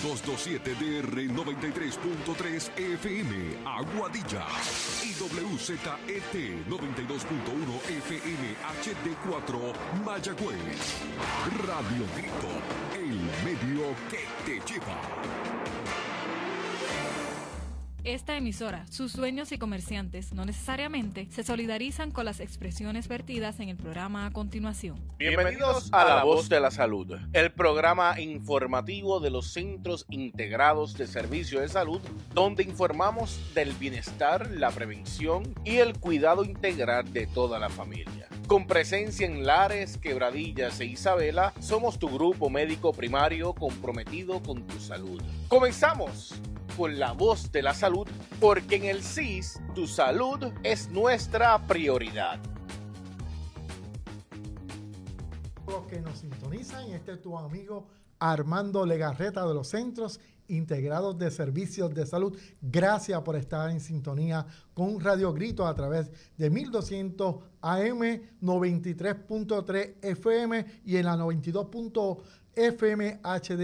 1227 DR 93.3 FM Aguadilla y WZET 92.1 FM HD4 Mayagüez. Radio Grito, el medio que te lleva. Esta emisora, sus dueños y comerciantes no necesariamente se solidarizan con las expresiones vertidas en el programa a continuación. Bienvenidos a La Voz de la Salud, el programa informativo de los Centros Integrados de Servicio de Salud, donde informamos del bienestar, la prevención y el cuidado integral de toda la familia. Con presencia en Lares, Quebradillas e Isabela, somos tu grupo médico primario comprometido con tu salud. ¡Comenzamos! Con La Voz de la Salud, porque en el CIS tu salud es nuestra prioridad. Los que nos sintonizan, este es tu amigo Armando Legarreta de los Centros Integrados de Servicios de Salud. Gracias por estar en sintonía con Radio Grito a través de 1200 AM, 93.3 FM y en la 92.1 FM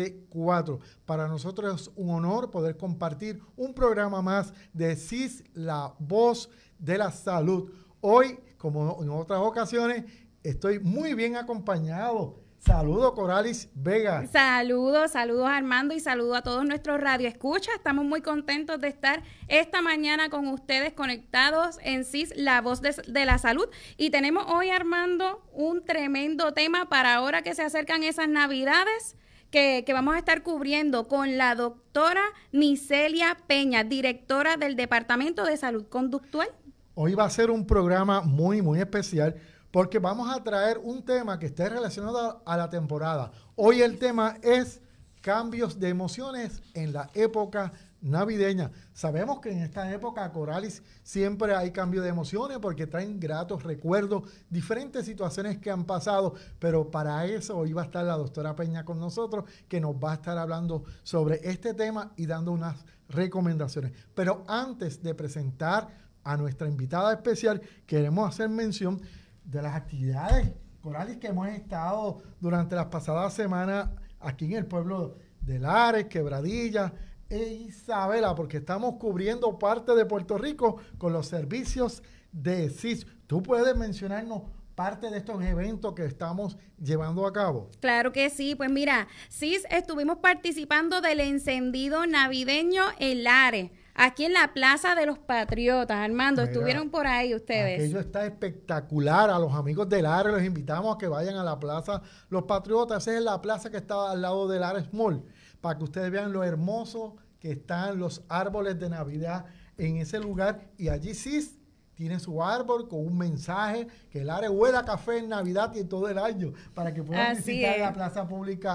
HD4. Para nosotros es un honor poder compartir un programa más de CIS, La Voz de la Salud. Hoy, como en otras ocasiones, estoy muy bien acompañado. Saludos, Coralis Vega. Saludos Armando y saludos a todos nuestros radioescuchas. Estamos muy contentos de estar esta mañana con ustedes conectados en CIS, La Voz de la Salud. Y tenemos hoy, Armando, un tremendo tema para ahora que se acercan esas Navidades que vamos a estar cubriendo con la doctora Nicelia Peña, directora del Departamento de Salud Conductual. Hoy va a ser un programa muy, muy especial, porque vamos a traer un tema que esté relacionado a la temporada. Hoy el tema es cambios de emociones en la época navideña. Sabemos que en esta época, Coralis, siempre hay cambio de emociones porque traen gratos recuerdos, diferentes situaciones que han pasado, pero para eso hoy va a estar la doctora Peña con nosotros, que nos va a estar hablando sobre este tema y dando unas recomendaciones. Pero antes de presentar a nuestra invitada especial, queremos hacer mención de las actividades, Coralis, que hemos estado durante las pasadas semanas aquí en el pueblo de Lares, Quebradillas e Isabela, porque estamos cubriendo parte de Puerto Rico con los servicios de CIS. ¿Tú puedes mencionarnos parte de estos eventos que estamos llevando a cabo? Claro que sí, pues mira, CIS estuvimos participando del encendido navideño en Lares, aquí en la Plaza de los Patriotas. Armando, mira, estuvieron por ahí ustedes. Aquello está espectacular. A los amigos de Lares los invitamos a que vayan a la Plaza Los Patriotas. Esa es la plaza que está al lado de Lares Mall, para que ustedes vean lo hermoso que están los árboles de Navidad en ese lugar. Y allí CIS tiene su árbol con un mensaje que Lares huele a café en Navidad y en todo el año, para que puedan visitar la plaza pública,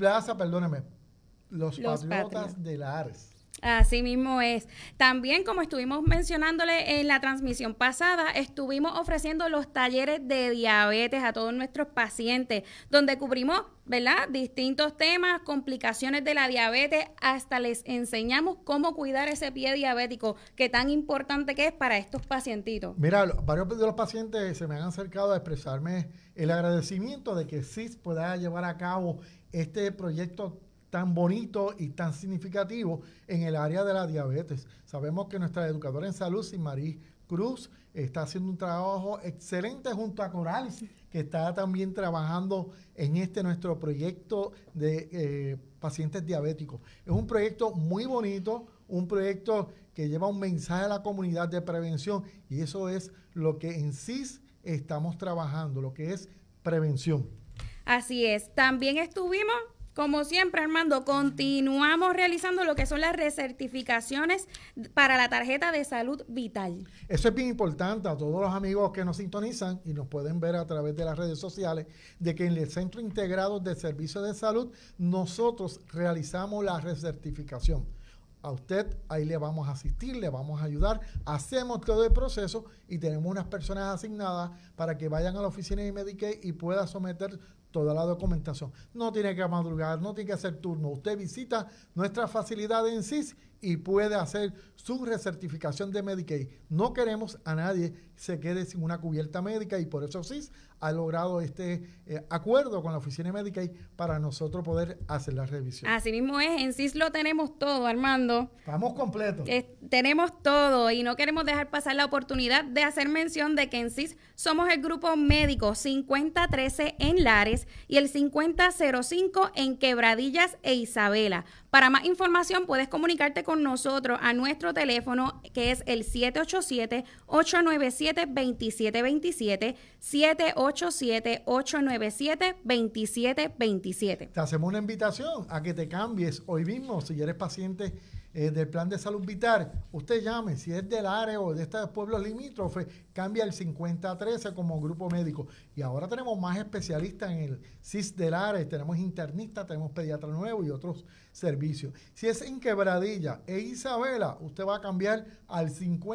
Los Patriotas de Lares. Así mismo es. También, como estuvimos mencionándole en la transmisión pasada, estuvimos ofreciendo los talleres de diabetes a todos nuestros pacientes, donde cubrimos, ¿verdad?, distintos temas, complicaciones de la diabetes, hasta les enseñamos cómo cuidar ese pie diabético, que tan importante que es para estos pacientitos. Mira, varios de los pacientes se me han acercado a expresarme el agradecimiento de que CIS pueda llevar a cabo este proyecto tan bonito y tan significativo en el área de la diabetes. Sabemos que nuestra educadora en salud, Simari Cruz, está haciendo un trabajo excelente junto a Coralis, que está también trabajando en nuestro proyecto de pacientes diabéticos. Es un proyecto muy bonito, un proyecto que lleva un mensaje a la comunidad de prevención, y eso es lo que en CIS estamos trabajando, lo que es prevención. Así es. También estuvimos, como siempre, Armando, continuamos realizando lo que son las recertificaciones para la tarjeta de salud vital. Eso es bien importante a todos los amigos que nos sintonizan y nos pueden ver a través de las redes sociales, de que en el Centro Integrado de Servicios de Salud nosotros realizamos la recertificación. A usted ahí le vamos a asistir, le vamos a ayudar, hacemos todo el proceso y tenemos unas personas asignadas para que vayan a la oficina de Medicaid y pueda someter toda la documentación. No tiene que madrugar, no tiene que hacer turno. Usted visita nuestra facilidad en CIS y puede hacer su recertificación de Medicaid. No queremos a nadie que se quede sin una cubierta médica y por eso CIS ha logrado este acuerdo con la Oficina de Medicaid para nosotros poder hacer la revisión. Así mismo es, en CIS lo tenemos todo, Armando. Estamos completos. Tenemos todo y no queremos dejar pasar la oportunidad de hacer mención de que en CIS somos el grupo médico 5013 en Lares y el 5005 en Quebradillas e Isabela. Para más información puedes comunicarte con nosotros a nuestro teléfono que es el 787-897-2727, 787-897-2727. Te hacemos una invitación a que te cambies hoy mismo si eres paciente del plan de salud vital. Usted llame, si es del área o de estos pueblos limítrofes, cambia el 5013 como grupo médico. Y ahora tenemos más especialistas en el CIS del área, tenemos internistas, tenemos pediatra nuevo y otros servicios. Si es en Quebradilla e Isabela, usted va a cambiar al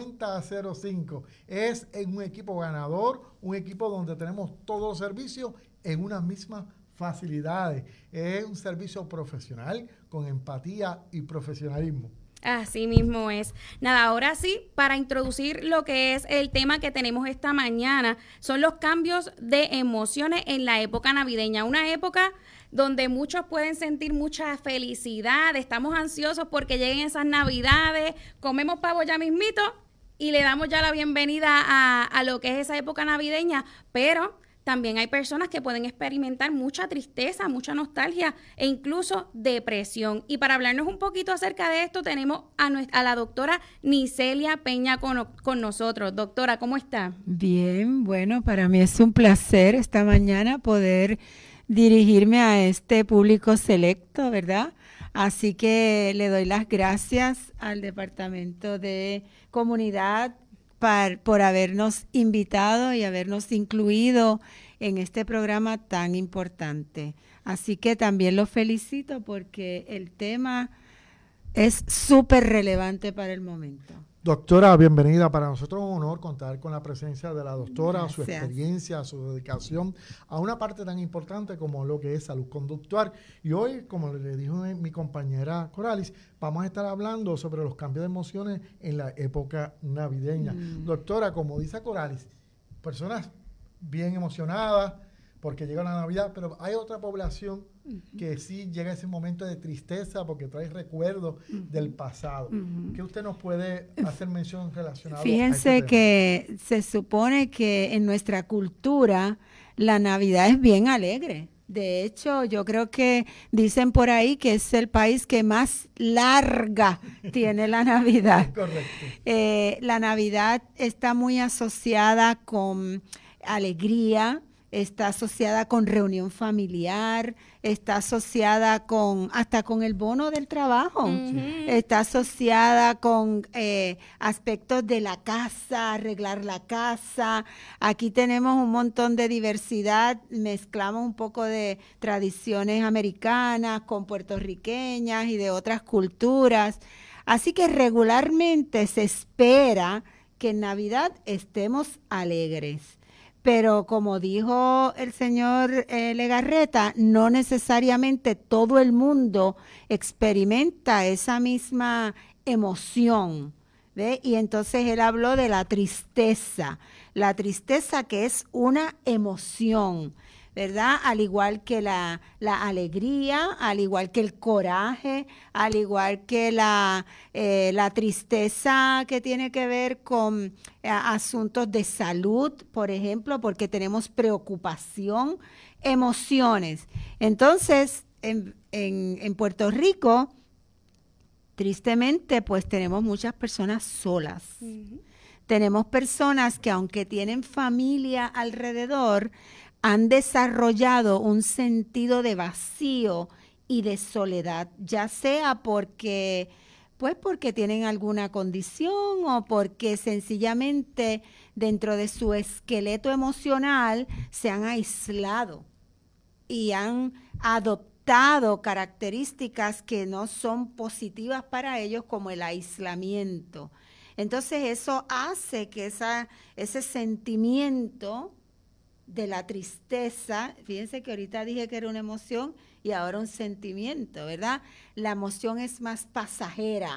5005. Es en un equipo ganador, un equipo donde tenemos todos los servicios en una misma facilidades. Es un servicio profesional con empatía y profesionalismo. Así mismo es. Nada, ahora sí, para introducir lo que es el tema que tenemos esta mañana, son los cambios de emociones en la época navideña. Una época donde muchos pueden sentir mucha felicidad, estamos ansiosos porque lleguen esas navidades, comemos pavo ya mismito y le damos ya la bienvenida a lo que es esa época navideña, pero también hay personas que pueden experimentar mucha tristeza, mucha nostalgia e incluso depresión. Y para hablarnos un poquito acerca de esto, tenemos a la doctora Nicelia Peña con nosotros. Doctora, ¿cómo está? Bien, bueno, para mí es un placer esta mañana poder dirigirme a este público selecto, ¿verdad? Así que le doy las gracias al Departamento de Comunidad por habernos invitado y habernos incluido en este programa tan importante. Así que también los felicito porque el tema es súper relevante para el momento. Doctora, bienvenida. Para nosotros es un honor contar con la presencia de la doctora, Gracias. su experiencia, su dedicación a una parte tan importante como lo que es salud conductual. Y hoy, como le dijo mi compañera Coralis, vamos a estar hablando sobre los cambios de emociones en la época navideña. Doctora, como dice Coralis, personas bien emocionadas porque llega la Navidad, pero hay otra población que sí llega ese momento de tristeza porque trae recuerdos del pasado. ¿Qué usted nos puede hacer mención relacionada? Fíjense que se supone que en nuestra cultura la Navidad es bien alegre. De hecho, yo creo que dicen por ahí que es el país que más larga tiene la Navidad. Correcto. La Navidad está muy asociada con alegría, está asociada con reunión familiar, está asociada hasta con el bono del trabajo, está asociada con aspectos de la casa, arreglar la casa. Aquí tenemos un montón de diversidad, mezclamos un poco de tradiciones americanas con puertorriqueñas y de otras culturas. Así que regularmente se espera que en Navidad estemos alegres. Pero como dijo el señor Legarreta, no necesariamente todo el mundo experimenta esa misma emoción, ¿ve? Y entonces él habló de la tristeza que es una emoción, ¿verdad? Al igual que la alegría, al igual que el coraje, al igual que la tristeza que tiene que ver con asuntos de salud, por ejemplo, porque tenemos preocupación, emociones. Entonces, en Puerto Rico, tristemente, pues tenemos muchas personas solas. Tenemos personas que aunque tienen familia alrededor, han desarrollado un sentido de vacío y de soledad, ya sea porque tienen alguna condición o porque sencillamente dentro de su esqueleto emocional se han aislado y han adoptado características que no son positivas para ellos, como el aislamiento. Entonces eso hace que ese sentimiento de la tristeza, fíjense que ahorita dije que era una emoción y ahora un sentimiento, ¿verdad? La emoción es más pasajera,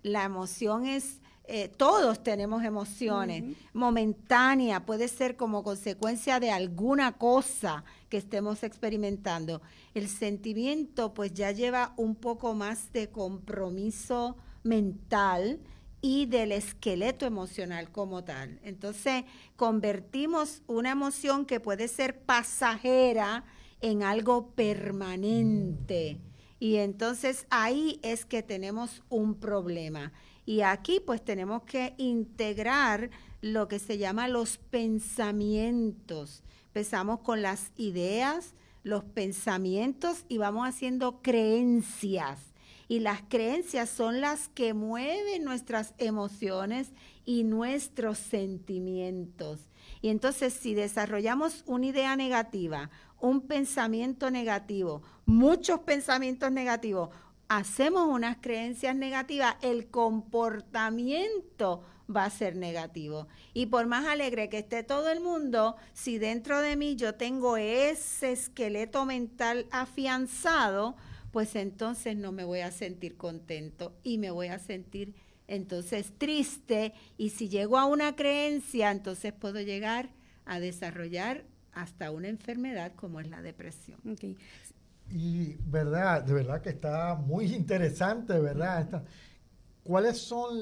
La emoción es, todos tenemos emociones, momentánea, puede ser como consecuencia de alguna cosa que estemos experimentando. El sentimiento pues ya lleva un poco más de compromiso mental y del esqueleto emocional como tal. Entonces, convertimos una emoción que puede ser pasajera en algo permanente. Y entonces ahí es que tenemos un problema. Y aquí pues tenemos que integrar lo que se llama los pensamientos. Empezamos con las ideas, los pensamientos y vamos haciendo creencias. Y las creencias son las que mueven nuestras emociones y nuestros sentimientos. Y entonces si desarrollamos una idea negativa, un pensamiento negativo, muchos pensamientos negativos, hacemos unas creencias negativas, el comportamiento va a ser negativo. Y por más alegre que esté todo el mundo, si dentro de mí yo tengo ese esqueleto mental afianzado, pues entonces no me voy a sentir contento y me voy a sentir entonces triste. Y si llego a una creencia, entonces puedo llegar a desarrollar hasta una enfermedad como es la depresión. Okay. Y de verdad que está muy interesante, ¿verdad? ¿Cuáles son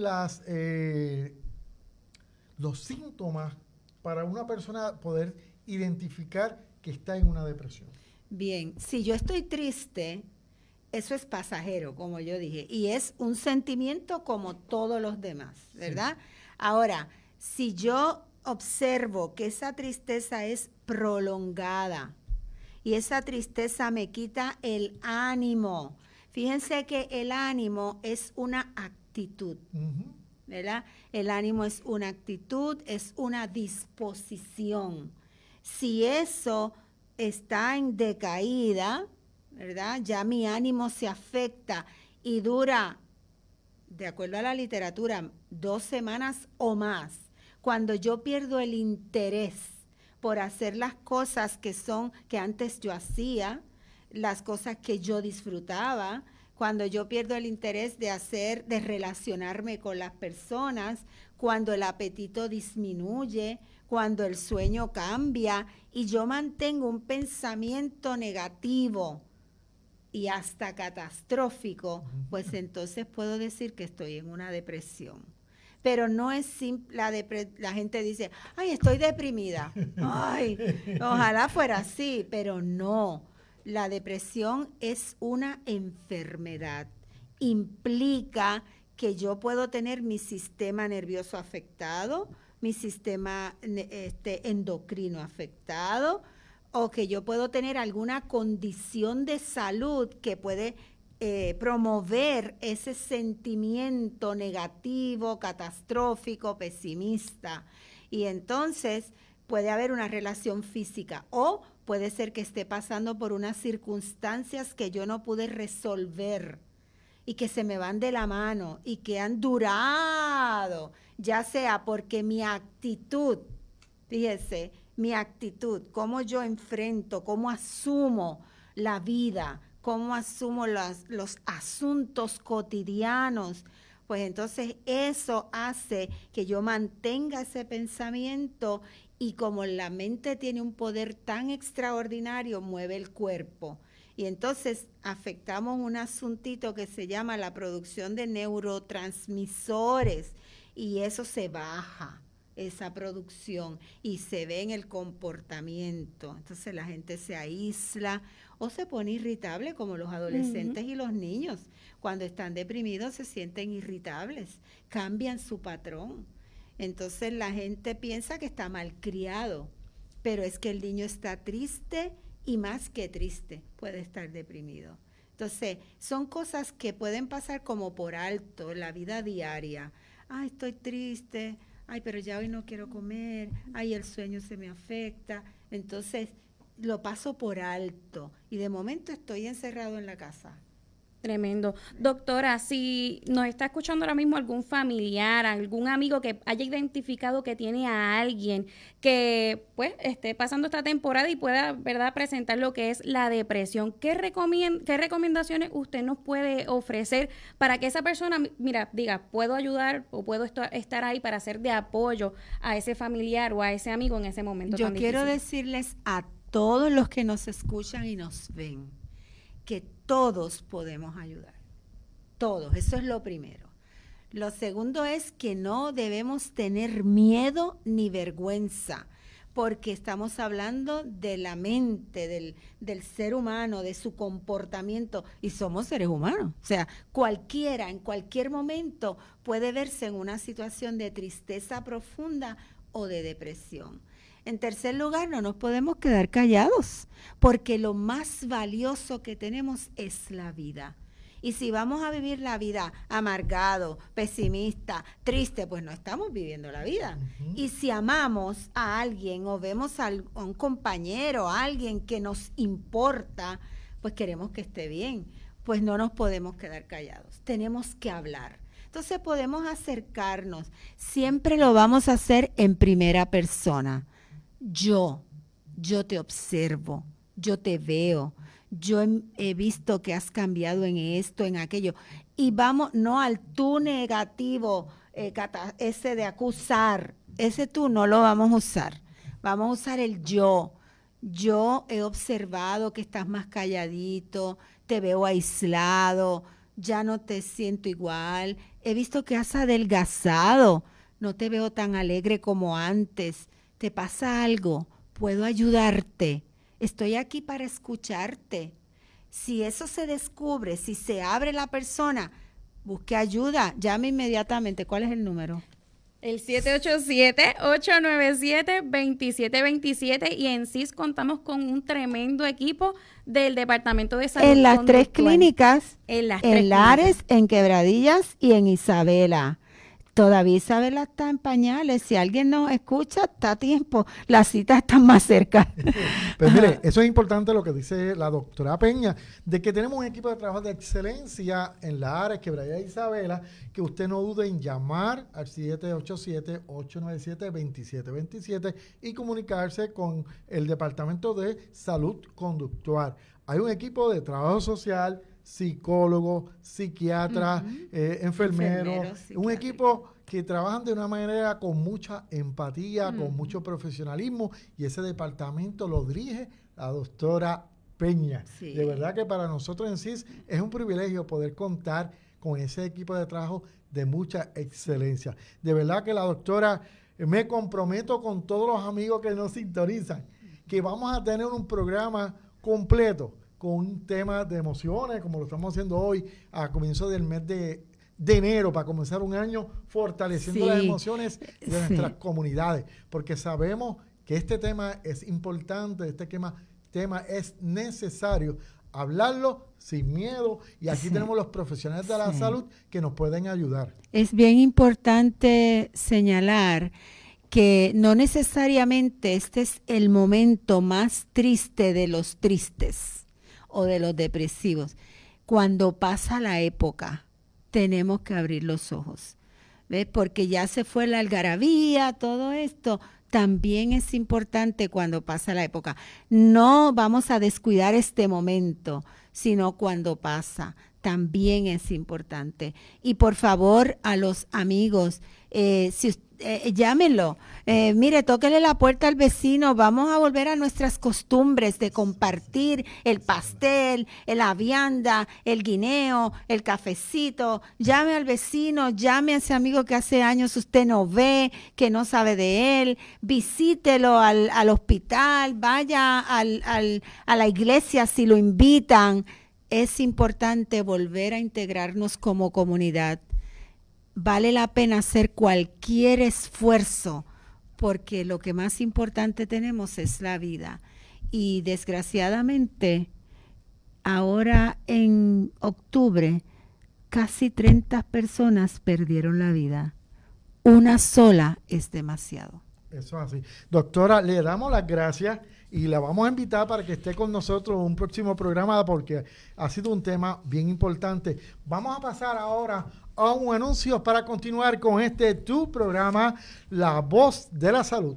los síntomas para una persona poder identificar que está en una depresión? Bien, si yo estoy triste, eso es pasajero, como yo dije, y es un sentimiento como todos los demás, ¿verdad? Sí. Ahora, si yo observo que esa tristeza es prolongada y esa tristeza me quita el ánimo, fíjense que el ánimo es una actitud, ¿verdad? El ánimo es una actitud, es una disposición. Si eso está en decaída, ¿verdad? Ya mi ánimo se afecta y dura, de acuerdo a la literatura, 2 semanas o más. Cuando yo pierdo el interés por hacer las cosas que antes yo hacía, las cosas que yo disfrutaba, cuando yo pierdo el interés de relacionarme con las personas, cuando el apetito disminuye, cuando el sueño cambia y yo mantengo un pensamiento negativo y hasta catastrófico, pues entonces puedo decir que estoy en una depresión. Pero no es simple, la gente dice, ay, estoy deprimida, ay, ojalá fuera así, pero no. La depresión es una enfermedad, implica que yo puedo tener mi sistema nervioso afectado, mi sistema endocrino afectado, o que yo puedo tener alguna condición de salud que puede promover ese sentimiento negativo, catastrófico, pesimista. Y entonces puede haber una relación física o puede ser que esté pasando por unas circunstancias que yo no pude resolver y que se me van de la mano y que han durado, ya sea porque mi actitud, fíjese, mi actitud, cómo yo enfrento, cómo asumo la vida, cómo asumo los asuntos cotidianos, pues entonces eso hace que yo mantenga ese pensamiento y como la mente tiene un poder tan extraordinario, mueve el cuerpo. Y entonces afectamos un asuntito que se llama la producción de neurotransmisores y eso se baja, esa producción, y se ve en el comportamiento. Entonces la gente se aísla o se pone irritable, como los adolescentes y los niños. Cuando están deprimidos se sienten irritables, cambian su patrón. Entonces la gente piensa que está malcriado, pero es que el niño está triste y más que triste puede estar deprimido. Entonces son cosas que pueden pasar como por alto en la vida diaria. Ay, estoy triste, ay, pero ya hoy no quiero comer, ay, el sueño se me afecta. Entonces lo paso por alto y de momento estoy encerrado en la casa Tremendo. Doctora, si nos está escuchando ahora mismo algún familiar, algún amigo que haya identificado que tiene a alguien que pues esté pasando esta temporada y pueda, ¿verdad?, presentar lo que es la depresión, ¿qué recomendaciones usted nos puede ofrecer para que esa persona, mira, diga, puedo ayudar o puedo estar ahí para ser de apoyo a ese familiar o a ese amigo en ese momento tan difícil? Yo quiero decirles a todos los que nos escuchan y nos ven que todos podemos ayudar, todos, eso es lo primero. Lo segundo es que no debemos tener miedo ni vergüenza, porque estamos hablando de la mente, del ser humano, de su comportamiento, y somos seres humanos. O sea, cualquiera, en cualquier momento, puede verse en una situación de tristeza profunda o de depresión. En tercer lugar, no nos podemos quedar callados, porque lo más valioso que tenemos es la vida. Y si vamos a vivir la vida amargado, pesimista, triste, pues no estamos viviendo la vida. Y si amamos a alguien o vemos a un compañero, a alguien que nos importa, pues queremos que esté bien, pues no nos podemos quedar callados. Tenemos que hablar. Entonces podemos acercarnos. Siempre lo vamos a hacer en primera persona. Yo te observo, yo te veo, yo he visto que has cambiado en esto, en aquello. Y vamos, no al tú negativo, ese de acusar, ese tú no lo vamos a usar. Vamos a usar el yo. Yo he observado que estás más calladito, te veo aislado, ya no te siento igual. He visto que has adelgazado, no te veo tan alegre como antes. ¿Te pasa algo? ¿Puedo ayudarte? Estoy aquí para escucharte. Si eso se descubre, si se abre la persona, busque ayuda, llame inmediatamente. ¿Cuál es el número? El 787-897-2727 y en CIS contamos con un tremendo equipo del Departamento de Salud. En las 3 clínicas, en Lares, en Quebradillas y en Isabela. Todavía Isabela está en pañales. Si alguien nos escucha, está a tiempo. Las citas están más cerca. Pues mire, eso es importante lo que dice la doctora Peña, de que tenemos un equipo de trabajo de excelencia en Lares, Quebradillas e Isabela, que usted no dude en llamar al 787-897-2727 y comunicarse con el Departamento de Salud Conductual. Hay un equipo de trabajo social, psicólogo, psiquiatra, enfermero, un equipo que trabajan de una manera con mucha empatía, con mucho profesionalismo, y ese departamento lo dirige la doctora Peña. Sí. De verdad que para nosotros en CIS es un privilegio poder contar con ese equipo de trabajo de mucha excelencia. De verdad que la doctora, me comprometo con todos los amigos que nos sintonizan, que vamos a tener un programa completo con un tema de emociones, como lo estamos haciendo hoy, a comienzo del mes de enero, para comenzar un año fortaleciendo las emociones de nuestras comunidades, porque sabemos que este tema es importante, este tema es necesario hablarlo sin miedo, y aquí tenemos los profesionales de la salud que nos pueden ayudar. Es bien importante señalar que no necesariamente este es el momento más triste de los tristes o de los depresivos. Cuando pasa la época, tenemos que abrir los ojos, ¿ves? Porque ya se fue la algarabía, todo esto. También es importante cuando pasa la época. No vamos a descuidar este momento, sino cuando pasa. También es importante. Y por favor, a los amigos, llámenlo. Mire, tóquele la puerta al vecino. Vamos a volver a nuestras costumbres de compartir el pastel, la vianda, el guineo, el cafecito. Llame al vecino, llame a ese amigo que hace años usted no ve, que no sabe de él. Visítelo al hospital, vaya a la iglesia si lo invitan. Es importante volver a integrarnos como comunidad. Vale la pena hacer cualquier esfuerzo, porque lo que más importante tenemos es la vida. Y desgraciadamente, ahora en octubre, casi 30 personas perdieron la vida. Una sola es demasiado. Eso es así. Doctora, le damos las gracias y la vamos a invitar para que esté con nosotros en un próximo programa porque ha sido un tema bien importante. Vamos a pasar ahora a un anuncio para continuar con tu programa, La Voz de la Salud.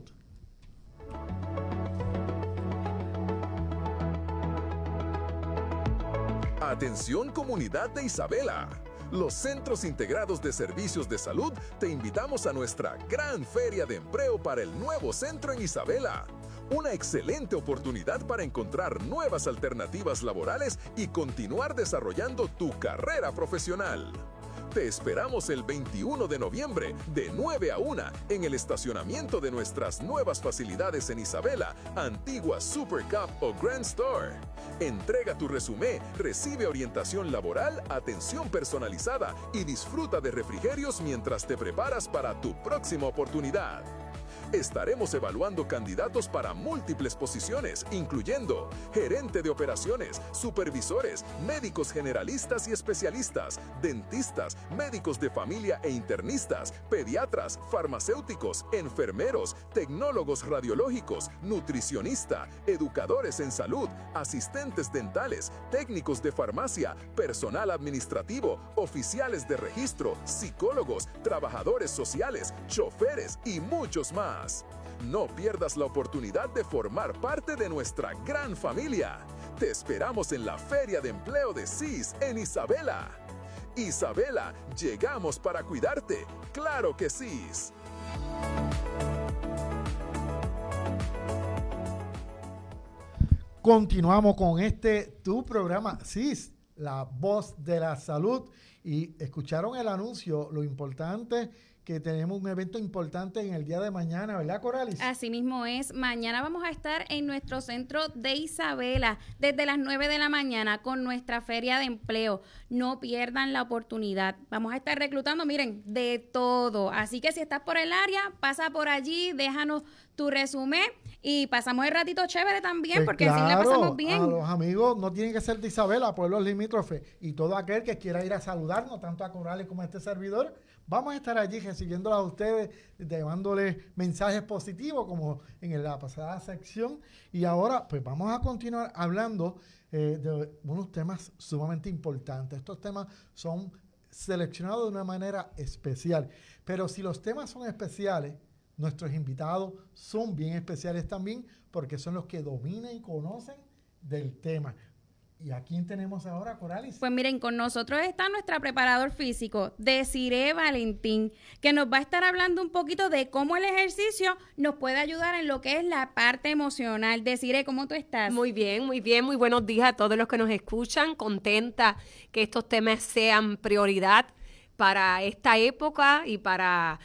Atención comunidad de Isabela. Los Centros Integrados de Servicios de Salud te invitamos a nuestra gran feria de empleo para el nuevo centro en Isabela. Una excelente oportunidad para encontrar nuevas alternativas laborales y continuar desarrollando tu carrera profesional. Te esperamos el 21 de noviembre de 9 a 1 en el estacionamiento de nuestras nuevas facilidades en Isabela, antigua Super Cup o Grand Store. Entrega tu resumen, recibe orientación laboral, atención personalizada y disfruta de refrigerios mientras te preparas para tu próxima oportunidad. Estaremos evaluando candidatos para múltiples posiciones, incluyendo gerente de operaciones, supervisores, médicos generalistas y especialistas, dentistas, médicos de familia e internistas, pediatras, farmacéuticos, enfermeros, tecnólogos radiológicos, nutricionista, educadores en salud, asistentes dentales, técnicos de farmacia, personal administrativo, oficiales de registro, psicólogos, trabajadores sociales, choferes y muchos más. No pierdas la oportunidad de formar parte de nuestra gran familia. Te esperamos en la Feria de Empleo de CIS en Isabela. Isabela, llegamos para cuidarte. ¡Claro que sí! Continuamos con tu programa CIS, La Voz de la Salud. Y escucharon el anuncio, lo importante que tenemos un evento importante en el día de mañana, ¿verdad, Coralis? Así mismo es. Mañana vamos a estar en nuestro centro de Isabela desde las 9 de la mañana con nuestra feria de empleo. No pierdan la oportunidad. Vamos a estar reclutando, miren, de todo. Así que si estás por el área, pasa por allí, déjanos tu resumen y pasamos el ratito chévere también, porque claro, así la pasamos bien. A los amigos no tienen que ser de Isabela, pueblos limítrofes, y todo aquel que quiera ir a saludarnos, tanto a Coralis como a este servidor, vamos a estar allí recibiéndolos a ustedes, llevándoles mensajes positivos como en la pasada sección. Y ahora pues vamos a continuar hablando de unos temas sumamente importantes. Estos temas son seleccionados de una manera especial, pero si los temas son especiales, nuestros invitados son bien especiales también porque son los que dominan y conocen del tema. ¿Y a quién tenemos ahora, Coralis? Pues miren, con nosotros está nuestra preparador físico, Desiree Valentín, que nos va a estar hablando un poquito de cómo el ejercicio nos puede ayudar en lo que es la parte emocional. Desiree, ¿cómo tú estás? Muy bien, muy bien. Muy buenos días a todos los que nos escuchan. Contenta que estos temas sean prioridad para esta época y para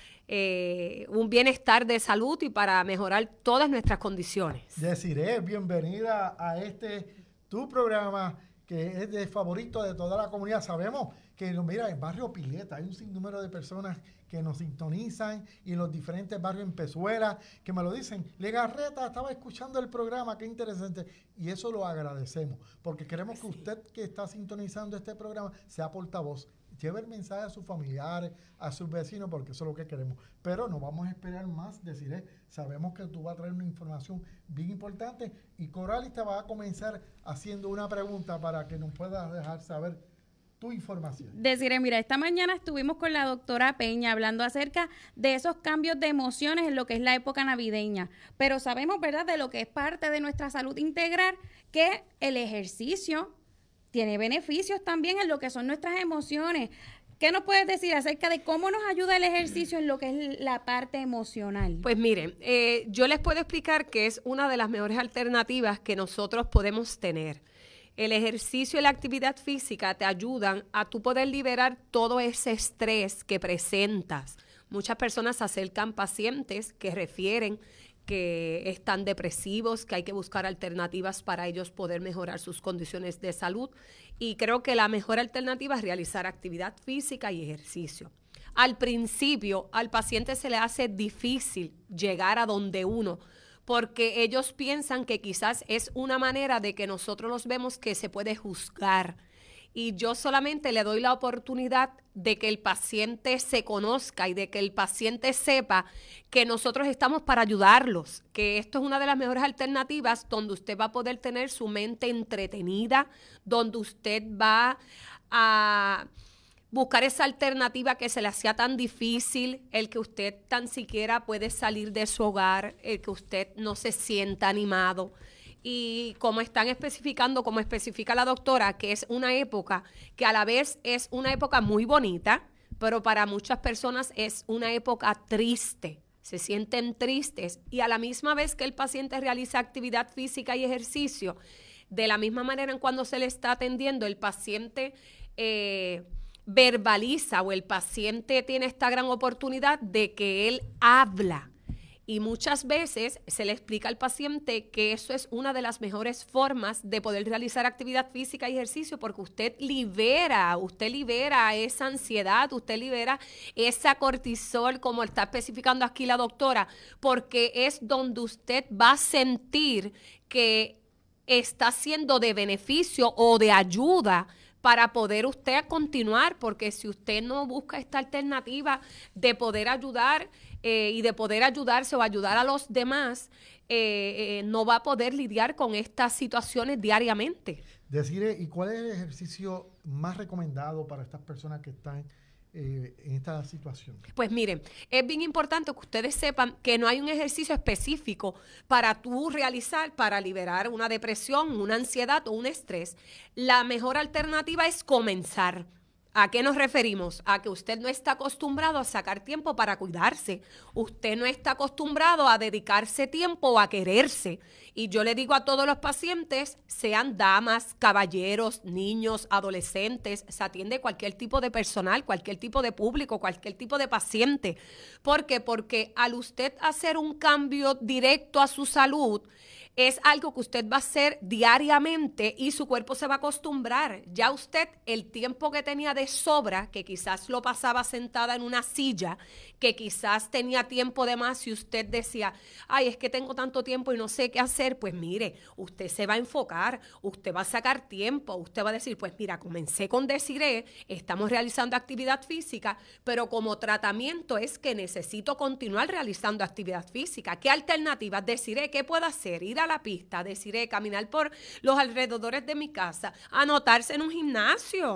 un bienestar de salud y para mejorar todas nuestras condiciones. Desiree, bienvenida a tu programa que es de favorito de toda la comunidad. Sabemos que, mira, en Barrio Pileta hay un sinnúmero de personas que nos sintonizan y en los diferentes barrios en Pezuela, que me lo dicen, Legarreta, estaba escuchando el programa, qué interesante. Y eso lo agradecemos, porque queremos que usted que está sintonizando este programa sea portavoz. Lleve el mensaje a sus familiares, a sus vecinos, porque eso es lo que queremos. Pero no vamos a esperar más, deciré, sabemos que tú vas a traer una información bien importante y Coralis te va a comenzar haciendo una pregunta para que nos puedas dejar saber tu información. Desiree, mira, esta mañana estuvimos con la doctora Peña hablando acerca de esos cambios de emociones en lo que es la época navideña, pero sabemos, ¿verdad?, de lo que es parte de nuestra salud integral, que el ejercicio tiene beneficios también en lo que son nuestras emociones. ¿Qué nos puedes decir acerca de cómo nos ayuda el ejercicio en lo que es la parte emocional? Pues miren, yo les puedo explicar que es una de las mejores alternativas que nosotros podemos tener. El ejercicio y la actividad física te ayudan a tú poder liberar todo ese estrés que presentas. Muchas personas se acercan pacientes que refieren que están depresivos, que hay que buscar alternativas para ellos poder mejorar sus condiciones de salud. Y creo que la mejor alternativa es realizar actividad física y ejercicio. Al principio, al paciente se le hace difícil llegar a donde uno, porque ellos piensan que quizás es una manera de que nosotros los vemos que se puede juzgar. y yo solamente le doy la oportunidad de que el paciente se conozca y de que el paciente sepa que nosotros estamos para ayudarlos, que esto es una de las mejores alternativas donde usted va a poder tener su mente entretenida, donde usted va a buscar esa alternativa que se le hacía tan difícil, el que usted tan siquiera puede salir de su hogar, el que usted no se sienta animado. Y como están especificando, como especifica la doctora, que es una época que a la vez es una época muy bonita, pero para muchas personas es una época triste. Se sienten tristes y a la misma vez que el paciente realiza actividad física y ejercicio, de la misma manera en cuando se le está atendiendo, el paciente verbaliza o el paciente tiene esta gran oportunidad de que él habla. Y muchas veces se le explica al paciente que eso es una de las mejores formas de poder realizar actividad física y ejercicio, porque usted libera esa ansiedad, usted libera esa cortisol, como está especificando aquí la doctora, porque es donde usted va a sentir que está siendo de beneficio o de ayuda para poder usted continuar, porque si usted no busca esta alternativa de poder ayudar y de poder ayudarse o ayudar a los demás, no va a poder lidiar con estas situaciones diariamente. Desiree, ¿y cuál es el ejercicio más recomendado para estas personas que están en esta situación? Pues miren, es bien importante que ustedes sepan que no hay un ejercicio específico para tú realizar para liberar una depresión, una ansiedad o un estrés. La mejor alternativa es comenzar. ¿A qué nos referimos? A que usted no está acostumbrado a sacar tiempo para cuidarse. Usted no está acostumbrado a dedicarse tiempo o a quererse. Y yo le digo a todos los pacientes, sean damas, caballeros, niños, adolescentes, se atiende cualquier tipo de personal, cualquier tipo de público, cualquier tipo de paciente. ¿Por qué? Porque al usted hacer un cambio directo a su salud, es algo que usted va a hacer diariamente y su cuerpo se va a acostumbrar. Ya usted, el tiempo que tenía de sobra, que quizás lo pasaba sentada en una silla, que quizás tenía tiempo de más y usted decía, ay, es que tengo tanto tiempo y no sé qué hacer, pues mire, usted se va a enfocar, usted va a sacar tiempo, usted va a decir, pues mira, comencé con Desiree, estamos realizando actividad física, pero como tratamiento es que necesito continuar realizando actividad física. ¿Qué alternativas? Desiree, ¿qué puedo hacer? Ir a la pista, Desiree, caminar por los alrededores de mi casa, anotarse en un gimnasio,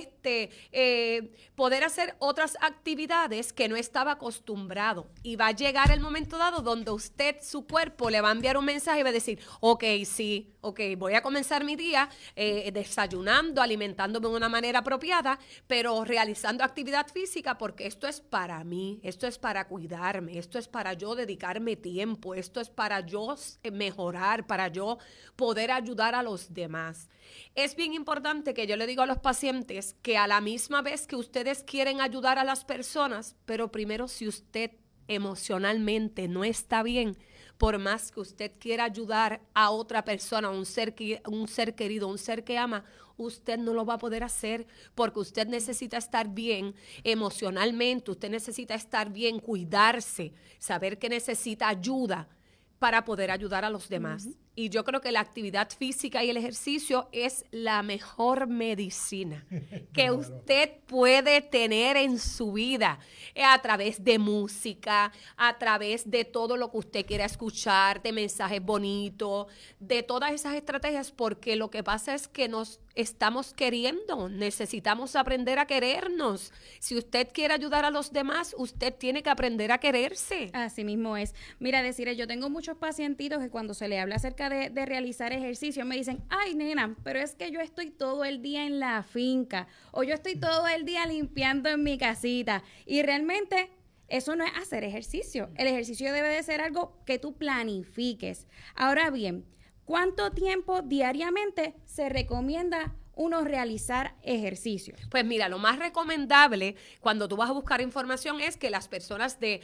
poder hacer otras actividades que no estaba acostumbrado. Y va a llegar el momento dado donde usted, su cuerpo, le va a enviar un mensaje y va a decir, ok, sí, ok, voy a comenzar mi día desayunando, alimentándome de una manera apropiada, pero realizando actividad física porque esto es para mí, esto es para cuidarme, esto es para yo dedicarme tiempo, esto es para yo mejorar, para yo poder ayudar a los demás. Es bien importante que yo le digo a los pacientes que a la misma vez que ustedes quieren ayudar a las personas, pero primero si usted emocionalmente no está bien, por más que usted quiera ayudar a otra persona, un ser querido, un ser que ama, usted no lo va a poder hacer porque usted necesita estar bien emocionalmente, usted necesita estar bien, cuidarse, saber que necesita ayuda para poder ayudar a los demás. Y yo creo que la actividad física y el ejercicio es la mejor medicina que usted puede tener en su vida, a través de música, a través de todo lo que usted quiera escuchar, de mensajes bonitos, de todas esas estrategias, porque lo que pasa es que nos estamos queriendo, necesitamos aprender a querernos. Si usted quiere ayudar a los demás, usted tiene que aprender a quererse. Así mismo es. Mira, Desiree, yo tengo muchos pacientitos que cuando se le habla acerca de realizar ejercicio me dicen, ay nena, pero es que yo estoy todo el día en la finca o yo estoy todo el día limpiando en mi casita, y realmente eso no es hacer ejercicio. El ejercicio debe de ser algo que tú planifiques. Ahora bien, ¿cuánto tiempo diariamente se recomienda uno realizar ejercicio? Pues mira, lo más recomendable cuando tú vas a buscar información es que las personas de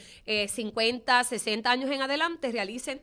50, 60 años en adelante realicen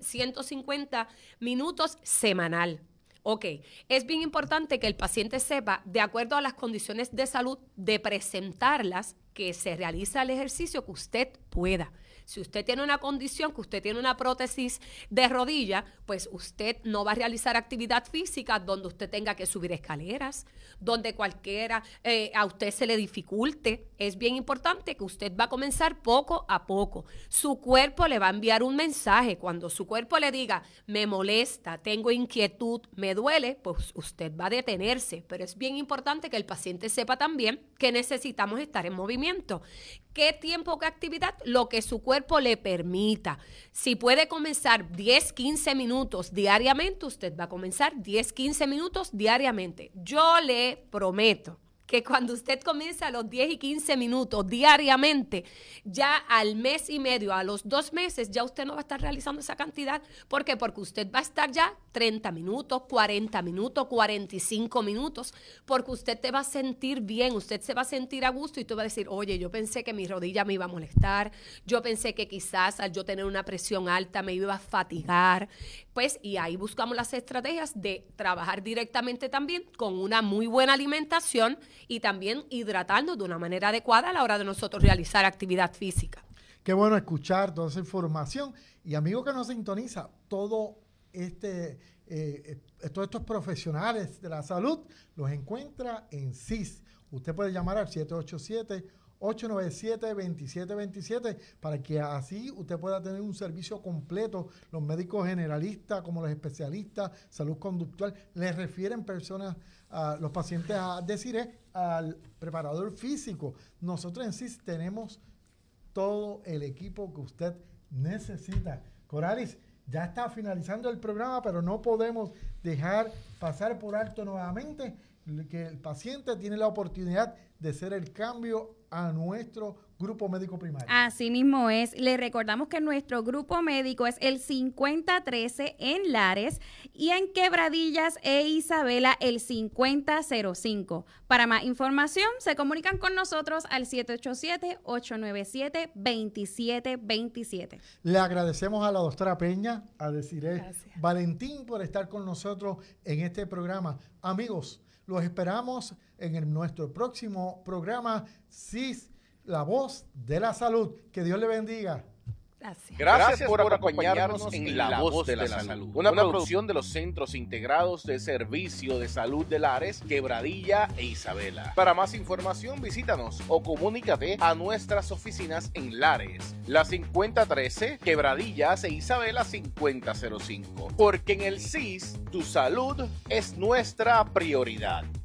150 minutos semanal. Ok, es bien importante que el paciente sepa, de acuerdo a las condiciones de salud, de presentarlas, que se realiza el ejercicio que usted pueda. Si usted tiene una condición, que usted tiene una prótesis de rodilla, pues usted no va a realizar actividad física donde usted tenga que subir escaleras, donde cualquiera a usted se le dificulte. Es bien importante que usted va a comenzar poco a poco. Su cuerpo le va a enviar un mensaje. Cuando su cuerpo le diga, me molesta, tengo inquietud, me duele, pues usted va a detenerse. Pero es bien importante que el paciente sepa también que necesitamos estar en movimiento. ¿Qué tiempo, qué actividad? Lo que su cuerpo le permita. Si puede comenzar 10, 15 minutos diariamente, usted va a comenzar 10, 15 minutos diariamente. Yo le prometo que cuando usted comienza los 10 y 15 minutos diariamente, ya al mes y medio, a los 2 meses, ya usted no va a estar realizando esa cantidad. ¿Por qué? Porque usted va a estar ya 30 minutos, 40 minutos, 45 minutos, porque usted te va a sentir bien, usted se va a sentir a gusto y tú vas a decir, oye, yo pensé que mi rodilla me iba a molestar, yo pensé que quizás al yo tener una presión alta me iba a fatigar. Pues, y ahí buscamos las estrategias de trabajar directamente también con una muy buena alimentación y también hidratarnos de una manera adecuada a la hora de nosotros realizar actividad física. Qué bueno escuchar toda esa información. Y amigo que nos sintoniza, todos estos profesionales de la salud los encuentra en CIS. Usted puede llamar al 787-897-2727 para que así usted pueda tener un servicio completo. Los médicos generalistas, como los especialistas, salud conductual, les refieren personas, los pacientes a decir al preparador físico. Nosotros en CIS tenemos todo el equipo que usted necesita. Coralis, ya está finalizando el programa, pero no podemos dejar pasar por alto nuevamente que el paciente tiene la oportunidad de hacer el cambio a nuestro grupo médico primario. Así mismo es. Le recordamos que nuestro grupo médico es el 5013 en Lares y en Quebradillas e Isabela el 5005. Para más información, se comunican con nosotros al 787-897-2727. Le agradecemos a la doctora Peña, a Desiree Valentín por estar con nosotros en este programa. Amigos, los esperamos en nuestro próximo programa CIS, la voz de la salud. Que Dios le bendiga. Gracias por acompañarnos en La Voz de la Salud, una producción de los Centros Integrados de Servicio de Salud de Lares, Quebradilla e Isabela. Para más información, visítanos o comunícate a nuestras oficinas en Lares, la 5013, Quebradillas e Isabela 5005. Porque en el CIS, tu salud es nuestra prioridad.